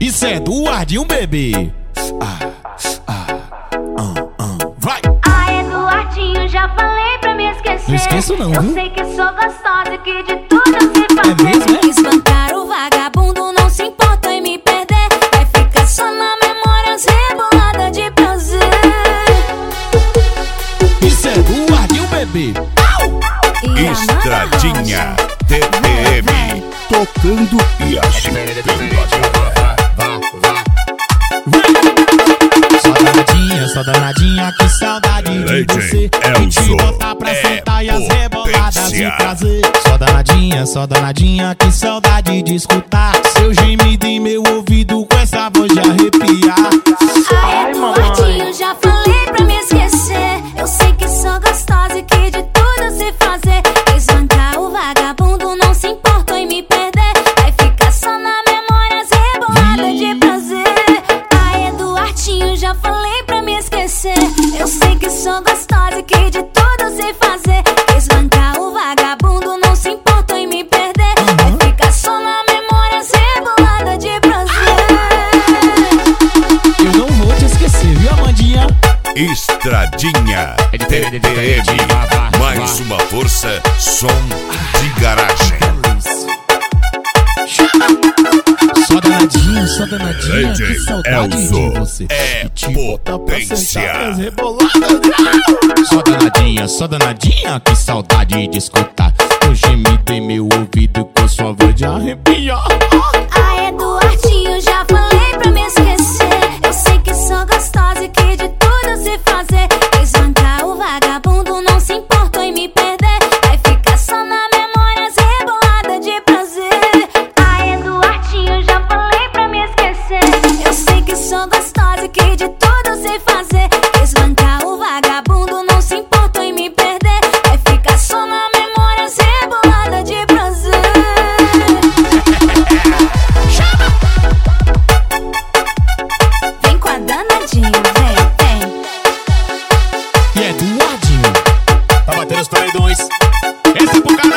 Isso é Eduardinho, bebê. Vai! Ai, Eduardinho, já falei pra me esquecer. Não esqueço não, eu viu? sei que sou gostosa e que de tudo eu sei fazer. É mesmo, é? Espancar o vagabundo, não se importa em me perder. Vai ficar só na memória rebolada de prazer. Isso é Eduardinho, bebê. Estradinha TPM, tocando e agitando Só danadinha, que saudade de você. E te botar pra sentar e as reboladas de prazer. Só danadinha, que saudade de escutar seu gemido em meu ouvido com essa voz de arrepiar. Ai, Eduardinho, já falei pra me esquecer. Eu sei que sou gostosa e que de tudo eu sei fazer. Espancar o vagabundo, não se importa em me perder. Vai ficar só na memória rebolada de prazer. Ai, Eduardinho, já falei pra me esquecer. Eu sei que sou gostosa e que de tudo eu sei fazer. Espancar o vagabundo, não se importa em me perder. Vai ficar só na memória rebolada de prazer. Eu não vou te esquecer, viu, Amandinha? Estradinha TPM, mais uma força, som de garagem. Só danadinha, que saudade Elzo de você. é E te botar pra potência. sentar as reboladas. Só danadinha, que saudade de escutar o gemido em meu ouvido com sua voz de arrepiar. Ai, Eduardinho, já falei pra me esquecer. Eu sei que sou gostosa e que de tudo eu sei fazer. Espancar o vagabundo, não se importa em me perder. Vai ficar só na memória rebolada de prazer. Ai, Eduardinho, já falei pra me esquecer. Eu sei que sou gostosa e que de tudo eu sei fazer. Espancar o vagabundo, não se importa em me perder. Vai ficar só na memória rebolada de prazer. Vem com a danadinha, vem. E é Eduardinho. Tá batendo os paredões. Esse é pro cara.